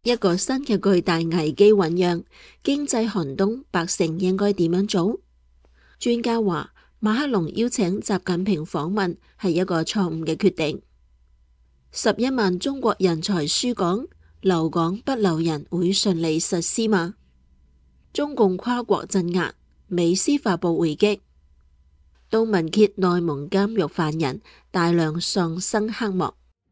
一個新嘅巨大危機醞釀，經濟寒冬，百姓應該點樣做？專家話，馬克龍邀請習近平訪問係一個錯誤嘅決定。11萬中國人才輸港，留港不留人會順利實施嗎？中共跨國鎮壓，美司法部回擊。杜汶揭內蒙監獄犯人大量喪生黑幕。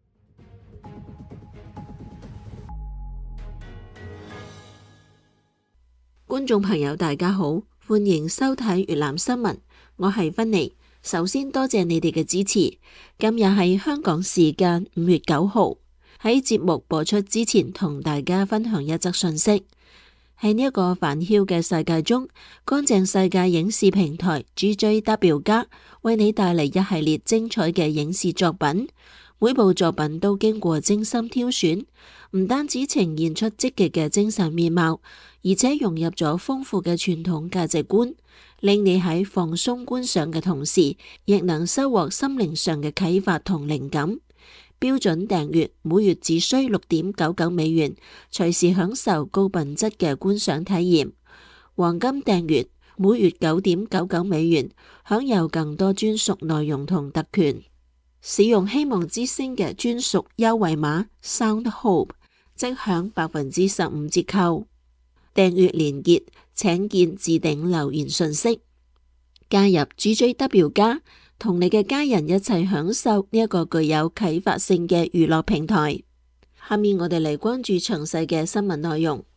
觀眾朋友大家好，歡迎收睇粵覽新聞，我係芬妮。首先多謝你哋嘅支持。今日係香港時間5月9號，喺節目播出之前同大家分享一則訊息。喺呢一個煩囂嘅世界中，乾淨世界影視平台 GJW+ 為你帶嚟一系列精彩嘅影視作品。每部作品都經過精心挑選，唔單止呈現出積極嘅精神面貌，而且融入咗豐富嘅傳統價值觀，令你喺放鬆觀賞嘅同時，亦能收穫心靈上嘅啟發同靈感。標準訂閱每月只需$6.99，隨時享受高品質嘅觀賞體驗。黃金訂閱每月$9.99，享有更多專屬內容同特權。使用希望之聲嘅專屬優惠碼 SOUNDHOPE， 即享15%折扣。訂閱連結請見置頂留言信息。加入 GJW+，同你嘅家人一齊享受呢一個具有啟發性嘅娛樂平台。下面我哋嚟關注詳細嘅新聞內容。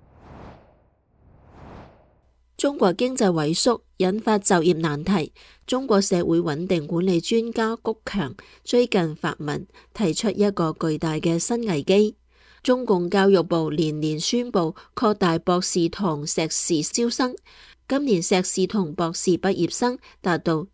中國經濟萎縮引發就業難題，中國社會穩定管理專家谷強最近發文提出一個巨大嘅新危機。中共教育部連連宣布擴大博士同碩士招生，今年碩士同博士畢業生達到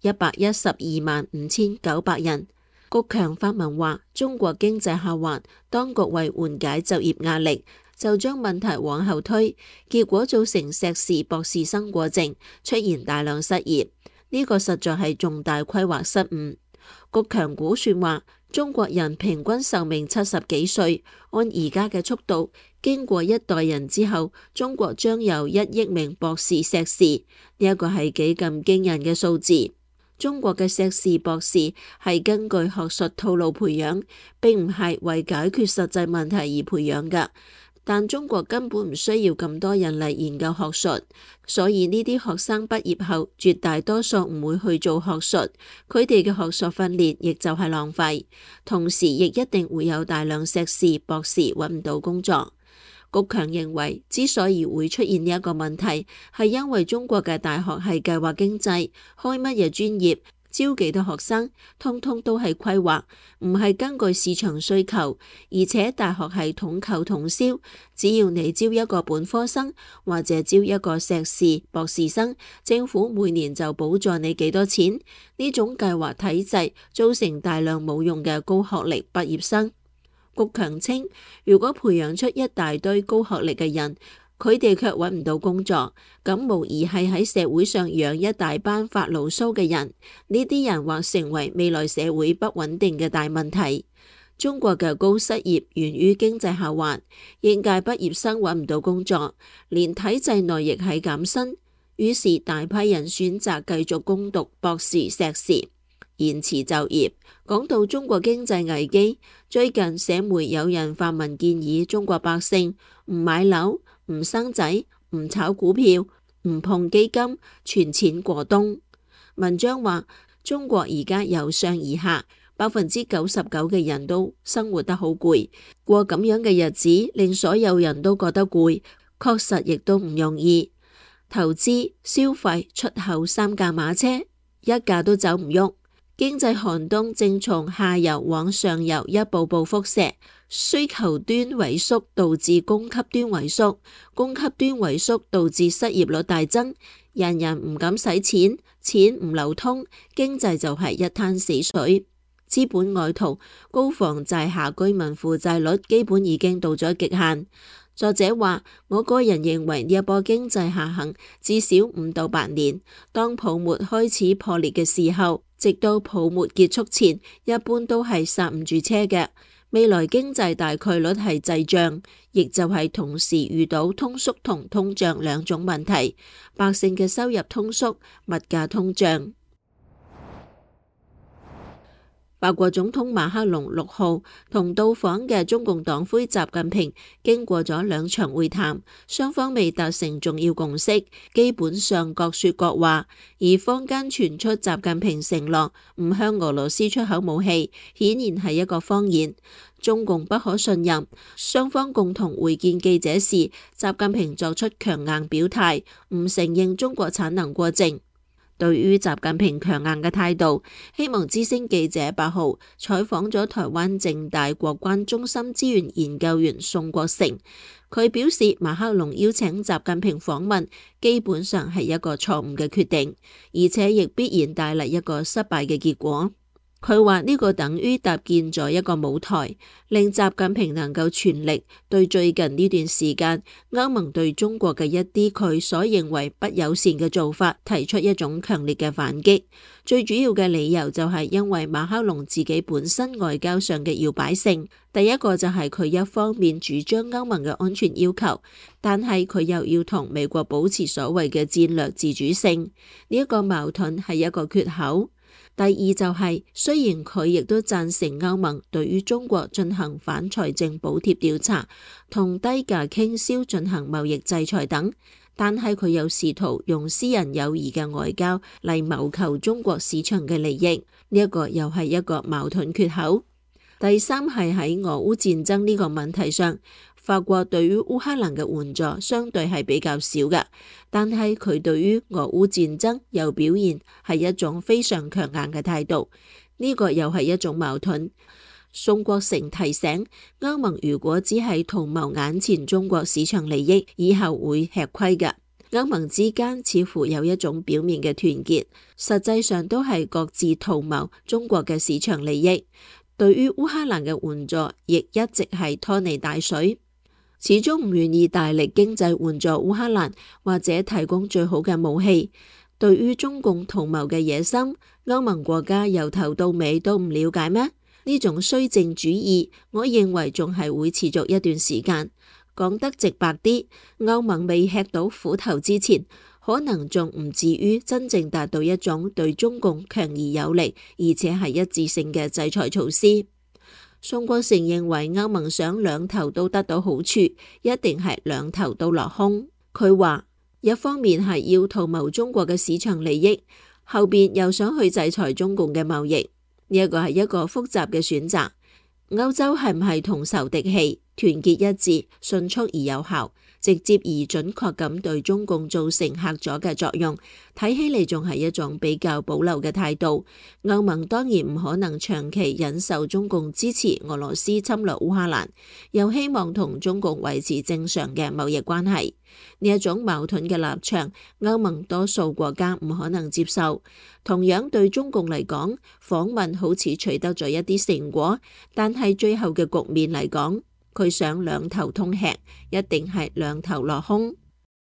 1125900人。谷強發文話，中國經濟下滑，當局為緩解就業壓力，就將問題往後推，結果造成碩士博士生過剩，出現大量失業。呢個實在係重大規劃失誤。谷強估算話，中國人平均壽命70幾歲，按而家嘅速度，經過一代人之後，中國將有1億名博士碩士。呢一個係幾咁驚人嘅數字。中國嘅碩士博士係根據學術套路培養，並唔係為解決實際問題而培養㗎。但中國根本唔需要咁多人嚟研究學術，所以呢啲學生畢業後絕大多數唔會去做學術，佢哋嘅學術訓練亦就係浪費，同時亦一定會有大量碩士博士揾唔到工作。谷強認為，之所以會出現呢一個問題，係因為中國嘅大學係計劃經濟，開乜嘢專業，招幾多學生，通通都係規劃，唔係根據市場需求。而且大學係統購統銷，只要你招一個本科生或者招一個碩士博士生，政府每年就補助你幾多錢。呢種計劃體制造成大量冇用嘅高學歷畢業生。谷強稱，如果培養出一大堆高學歷嘅人，佢哋卻揾唔到工作，咁無疑係喺社會上養一大班發牢騷嘅人。呢啲人或成為未來社會不穩定嘅大問題。中國嘅高失業源於經濟下滑，應屆畢業生揾唔到工作，連體制內亦係減薪，於是大批人選擇繼續攻讀博士碩士，延遲就業。講到中國經濟危機，最近社媒有人發文建議中國百姓唔買樓、唔生仔、唔炒股票、唔碰基金，存錢過冬。文章話，中國而家由上而下，99%嘅人都生活得好攰，過咁樣嘅日子令所有人都覺得攰，確實亦都唔容易。投資、消費、出口3駕馬車，一架都走唔喐。經濟寒冬正從下游往上游一步步輻射，需求端萎縮導致供給端萎縮，供給端萎縮導致失業率大增，人人唔敢使錢，錢唔流通，經濟就係一灘死水。資本外逃，高房債下居民負債率基本已經到咗極限。作者話，我個人認為呢一波經濟下行至少5到8年，當泡沫開始破裂嘅時候，直到泡沫結束前，一般都係剎唔住車嘅。 未來經濟大概率係滯脹，亦就係同時遇到通縮同通脹兩種問題，百姓嘅收入通縮，物價通脹。法國總統馬克龍6號同到訪嘅中共黨魁習近平經過咗2場會談，雙方未達成重要共識，基本上各說各話。而坊間傳出習近平承諾唔向俄羅斯出口武器，顯然係一個謊言。中共不可信任。雙方共同會見記者時，習近平作出強硬表態，唔承認中國產能過剩。對於習近平強硬嘅態度，希望之聲記者8號採訪咗台灣政大國關中心資源研究員宋國成，佢表示馬克龍邀請習近平訪問，基本上係一個錯誤嘅決定，而且亦必然帶嚟一個失敗嘅結果。佢話呢個等於搭建咗一個舞台，令習近平能夠全力對最近呢段時間歐盟對中國嘅一啲佢所認為不友善嘅做法提出一種強烈嘅反擊。最主要嘅理由就係因為馬克龍自己本身外交上嘅搖擺性。第一個就係佢一方面主張歐盟嘅安全要求，但係佢又要同美國保持所謂嘅戰略自主性，呢一個矛盾係一個缺口。第二就係，雖然佢亦都贊成歐盟對於中國進行反財政補貼調查，同低價傾銷進行貿易制裁等，但係佢又試圖用私人友誼嘅外交嚟謀求中國市場嘅利益，呢一個又係一個矛盾缺口。第三係喺俄烏戰爭呢個問題上，法國對於烏克蘭嘅援助相對係比較少嘅，但係佢對於俄烏戰爭又表現係一種非常強硬嘅態度，呢個又係一種矛盾。宋國成提醒，歐盟如果只係圖謀眼前中國市場利益，以後會吃虧嘅。歐盟之間似乎有一種表面嘅團結，實際上都係各自圖謀中國嘅市場利益。對於烏克蘭嘅援助，亦一直係拖泥帶水，始終唔願意大力經濟援助烏克蘭，或者提供最好嘅武器。對於中共圖謀嘅野心，歐盟國家由頭到尾都唔了解咩？呢種綏靖主義，我認為仲係會持續一段時間。講得直白啲，歐盟未吃到苦頭之前，可能仲唔至於真正達到一種對中共強而有力，而且係一致性嘅制裁措施。宋國成認為歐盟想兩頭都得到好處，一定係兩頭都落空。佢話一方面係要圖謀中國嘅市場利益，後邊又想去制裁中共嘅貿易，呢一個係一個複雜嘅選擇。歐洲係唔係同仇敵愾，團結一致，迅速而有效，直接而準確咁對中共造成嚇阻嘅作用，睇起嚟仲係一種比較保留嘅態度。歐盟當然唔可能長期忍受中共支持俄羅斯侵略烏克蘭，又希望同中共維持正常嘅貿易關係。呢一種矛盾嘅立場，歐盟多數國家唔可能接受。同樣對中共嚟講，訪問好似取得咗一啲成果，但係最後嘅局面嚟講，佢想兩頭通吃，一定係兩頭落空。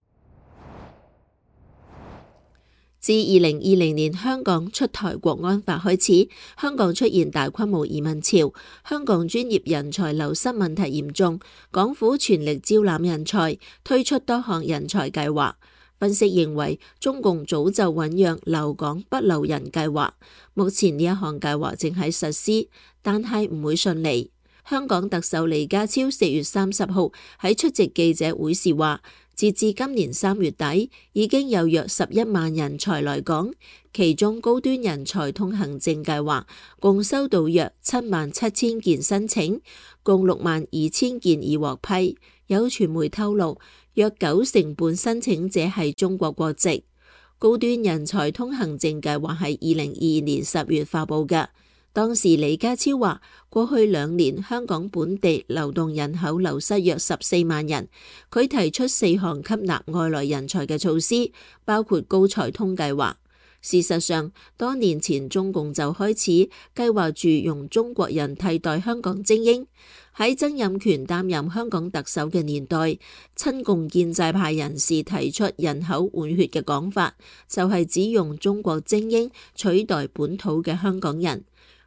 自2020年香港出台國安法開始，香港出現大規模移民潮，香港專業人才流失問題嚴重，港府全力招攬人才，推出多項人才計劃。分析認為，中共早就醞釀留港不留人計劃，目前呢一項計劃正喺實施，但係唔會順利。香港特首李家超4月30號喺出席記者會時話，截至今年3月底，已經有約11萬人才來港，其中高端人才通行證計劃共收到約77000件申請，共62000件已獲批。有傳媒透露，約90%半申請者係中國國籍。高端人才通行證計劃係2022年10月發佈嘅。當時李家超話，過去2年香港本地流動人口流失約14萬人。佢提出4項吸納外來人才嘅措施，包括高才通計劃。事實上，多年前中共就開始計劃住用中國人替代香港精英。喺曾蔭權擔任香港特首嘅年代，親共建制派人士提出人口換血嘅講法，就係只用中國精英取代本土嘅香港人。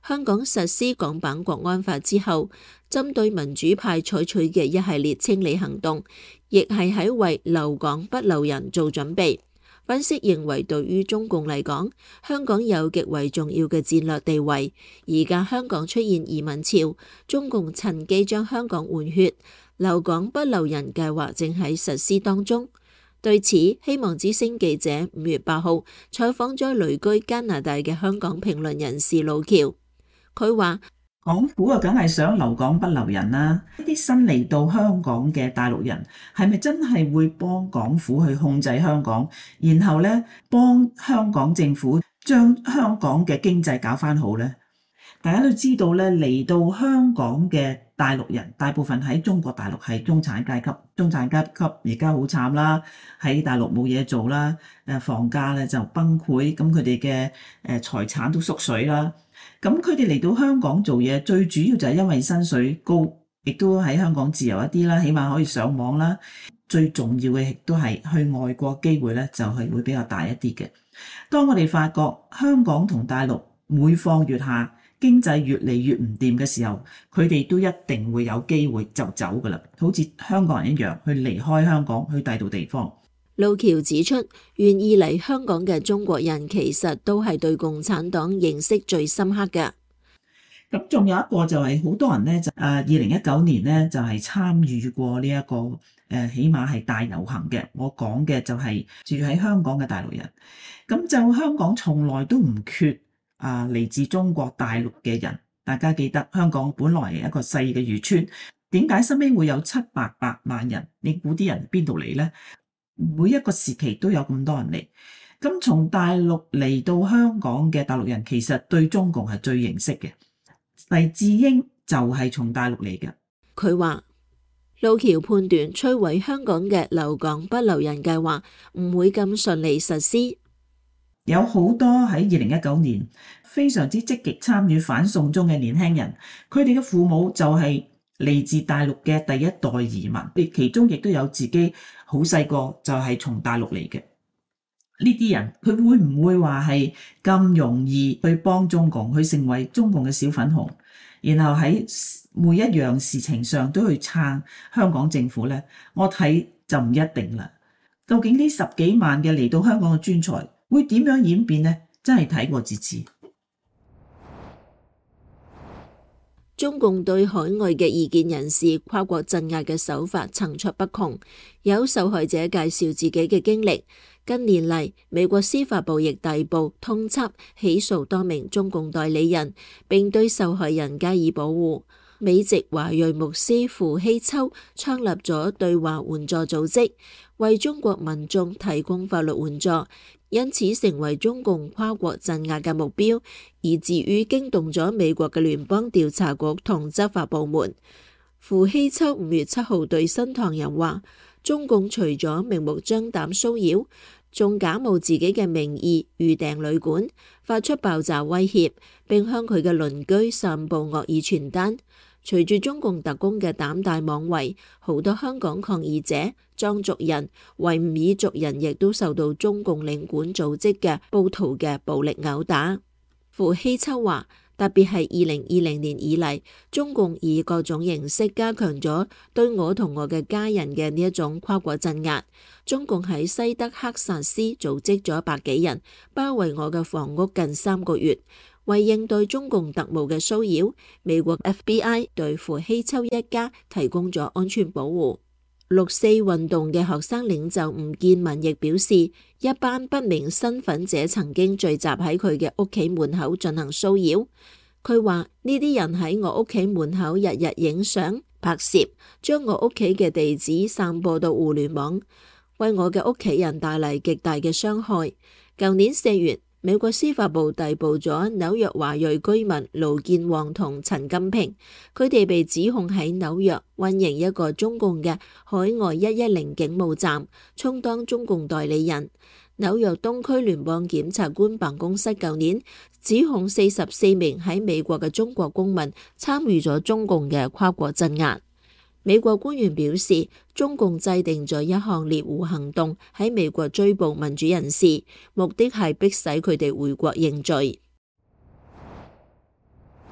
香港實施港版國安法之後，針對民主派採取嘅一系列清理行動，亦係喺為留港不留人做準備。分析認為，對於中共嚟講，香港有極為重要嘅戰略地位。而家香港出現移民潮，中共趁機將香港換血，留港不留人計劃正喺實施當中。對此，希望之聲記者5月8號採訪咗旅居加拿大嘅香港評論人士路橋，佢話： 港府啊，梗係想留港不留人啦！呢啲新嚟到香港嘅大陸人，係咪真係會幫港府去控制香港，然後咧幫香港政府將香港嘅經濟搞返好呢？大家都知道咧，嚟到香港嘅大陸人，大部分喺中國大陸係中產階級，中產階級而家好慘啦，喺大陸冇嘢做啦，房價咧就崩潰，咁佢哋嘅財產都縮水啦。咁佢哋嚟到香港做嘢，最主要就係因為薪水高，亦都喺香港自由一啲啦，起碼可以上網啦。最重要嘅亦都係去外國機會咧，就係會比較大一啲嘅。當我哋發覺香港同大陸每況愈下，經濟越嚟越唔掂嘅時候，佢哋都一定會有機會就走噶啦，好似香港人一樣，去離開香港，去第二度地方。 路橋指出，願意嚟香港嘅中國人其實都係對共產黨認識最深刻嘅。 咁仲有一個就係好多人咧，就2019年咧就係參與過呢一個起碼係大遊行嘅。我講嘅就係住喺香港嘅大陸人。咁就香港從來都唔缺嚟自中國大陸嘅人。大家記得香港本來係一個細嘅漁村，點解收尾會有700-800萬人？你估啲人邊度嚟呢？每一個時期都有咁多人嚟。咁從大陸嚟到香港嘅大陸人，其實對中共係最認識嘅。黎智英就係從大陸嚟嘅。 佢話路橋判斷摧毀香港嘅留港不留人計劃唔會咁順利實施。 有好多喺2019年非常之積極參與反送中嘅年輕人，佢哋嘅父母就係嚟自大陸嘅第一代移民，其中亦都有自己好細個就係從大陸嚟嘅。呢啲人佢會唔會話係咁容易去幫中共，去成為中共嘅小粉紅，然後喺每一樣事情上都去撐香港政府呢？我睇就唔一定啦。究竟呢10幾萬嘅嚟到香港嘅專才會點樣演變呢？真係睇過至知。 中共對海外嘅異見人士跨國鎮壓嘅手法層出不窮，有受害者介紹自己嘅經歷。近年嚟，美國司法部亦逮捕、通緝、起訴多名中共代理人，並對受害人加以保護。美籍華裔牧師傅希秋創立咗對華援助組織，為中國民眾提供法律援助，因此成為中共跨國鎮壓嘅目標，以至於驚動咗美國嘅聯邦調查局同執法部門。傅希秋5月7號對新唐人話：中共除咗明目張膽騷擾，仲假冒自己嘅名義預訂旅館，發出爆炸威脅，並向佢嘅鄰居散佈惡意傳單。隨住中共特工嘅膽大妄為，好多香港抗議者、莊族人、維吾爾族人亦都受到中共領館組織嘅暴徒嘅暴力毆打。傅希秋話：特別係2020年以嚟，中共以各種形式加強咗對我同我嘅家人嘅呢一種跨國鎮壓。中共喺西德克薩斯組織咗100幾人，包圍我嘅房屋近3個月。為應對中共特務嘅騷擾，美國 FBI 對傅希秋一家提供咗安全保護。6·4運動嘅學生領袖吳建文亦表示，一班不明身份者曾經聚集喺佢嘅屋企門口進行騷擾。佢話呢啲人喺我屋企門口日日影相拍攝，將我屋企嘅地址散播到互聯網，為我嘅屋企人帶嚟極大嘅傷害。舊年4月，美國司法部逮捕咗紐約華裔居民盧建旺同陳金平，佢哋被指控喺紐約運營一個中共嘅海外110警務站，充當中共代理人。紐約東區聯邦檢察官辦公室舊年指控44名喺美國嘅中國公民參與咗中共嘅跨國鎮壓。美國官員表示，中共制定咗一項獵狐行動，喺美國追捕民主人士，目的係迫使佢哋回國認罪。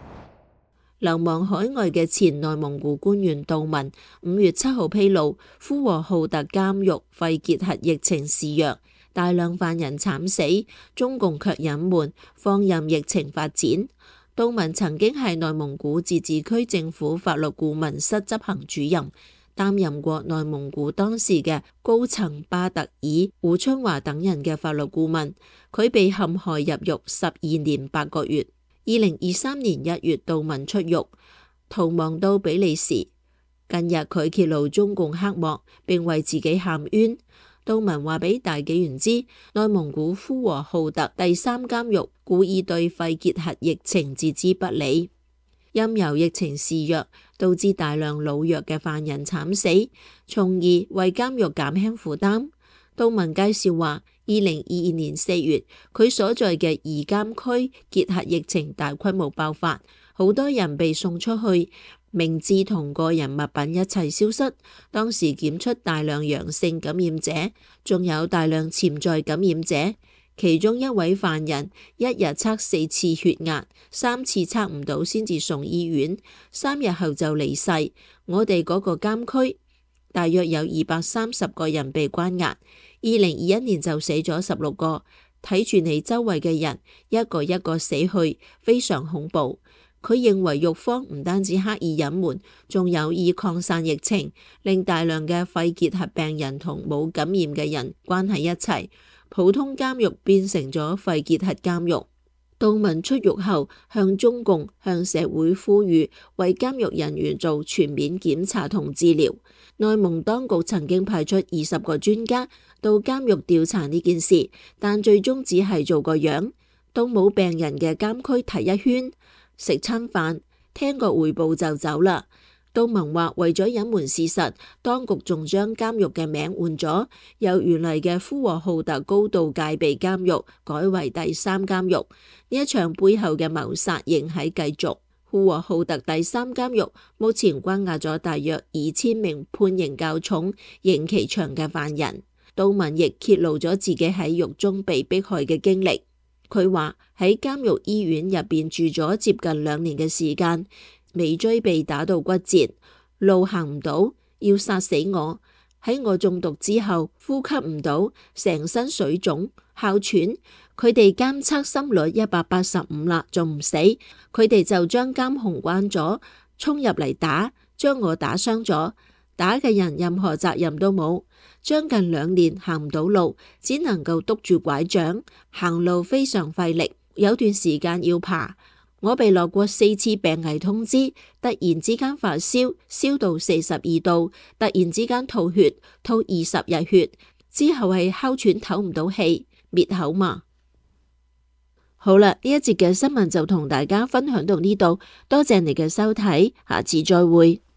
流亡海外嘅前內蒙古官員杜文5月7號披露，呼和浩特監獄肺結核疫情肆虐，大量犯人慘死，中共卻隱瞞，放任疫情發展。杜文曾經係內蒙古自治區政府法律顧問室執行主任，擔任過內蒙古當時嘅高層巴特爾、胡春華等人嘅法律顧問。佢被陷害入獄12年8個月。2023年1月，杜文出獄，逃亡到比利時。近日佢揭露中共黑幕，並為自己喊冤。杜文話俾大紀元知，內蒙古呼和浩特第3監獄故意對肺結核疫情置之不理，任由疫情肆虐，導致大量老弱嘅犯人慘死，從而為監獄減輕負擔。杜文介紹話，2022年4月，佢所在嘅2監區結核疫情大規模爆發，好多人被送出去，名字同個人物品一齊消失。當時檢出大量陽性感染者，仲有大量潛在感染者。其中一位犯人一日測4次血壓，3次測唔到先至送醫院，3日後就離世。我哋嗰個監區大約有230個人被關押，2021年就死咗16個。睇住你周圍嘅人一個一個死去，非常恐怖。佢認為獄方唔單止刻意隱瞞，仲有意擴散疫情，令大量嘅肺結核病人同冇感染嘅人關喺一齊，普通監獄變成咗肺結核監獄。杜文出獄後向中共、向社會呼籲，為監獄人員做全面檢查同治療。內蒙當局曾經派出20個專家到監獄調查呢件事，但最終只係做個樣，到冇病人嘅監區睇一圈，食餐飯，聽個彙報就走啦。杜文話為咗隱瞞事實，當局仲將監獄嘅名換咗，由原嚟嘅呼和浩特高度戒備監獄改為第3監獄。呢一場背後嘅謀殺仍喺繼續。呼和浩特第3監獄目前關押咗大約2000名判刑較重、刑期長嘅犯人。杜文亦揭露咗自己喺獄中被迫害嘅經歷。佢話喺監獄醫院入邊住咗接近2年嘅時間，尾椎被打到骨折，路行唔到，要殺死我。喺我中毒之後，呼吸唔到，成身水腫、哮喘。佢哋監測心率185啦，仲唔死？佢哋就將監控關咗，衝入嚟打，將我打傷咗。打嘅人任何責任都冇。將近2年行唔到路，只能夠督住拐杖，行路非常費力，有段時間要爬。我被落過4次病危通知，突然之間發燒，燒到42度，突然之間吐血，吐20日血，之後係哮喘唞唔到氣，滅口嘛。好啦，呢一節嘅新聞就同大家分享到呢度，多謝你嘅收睇，下次再會。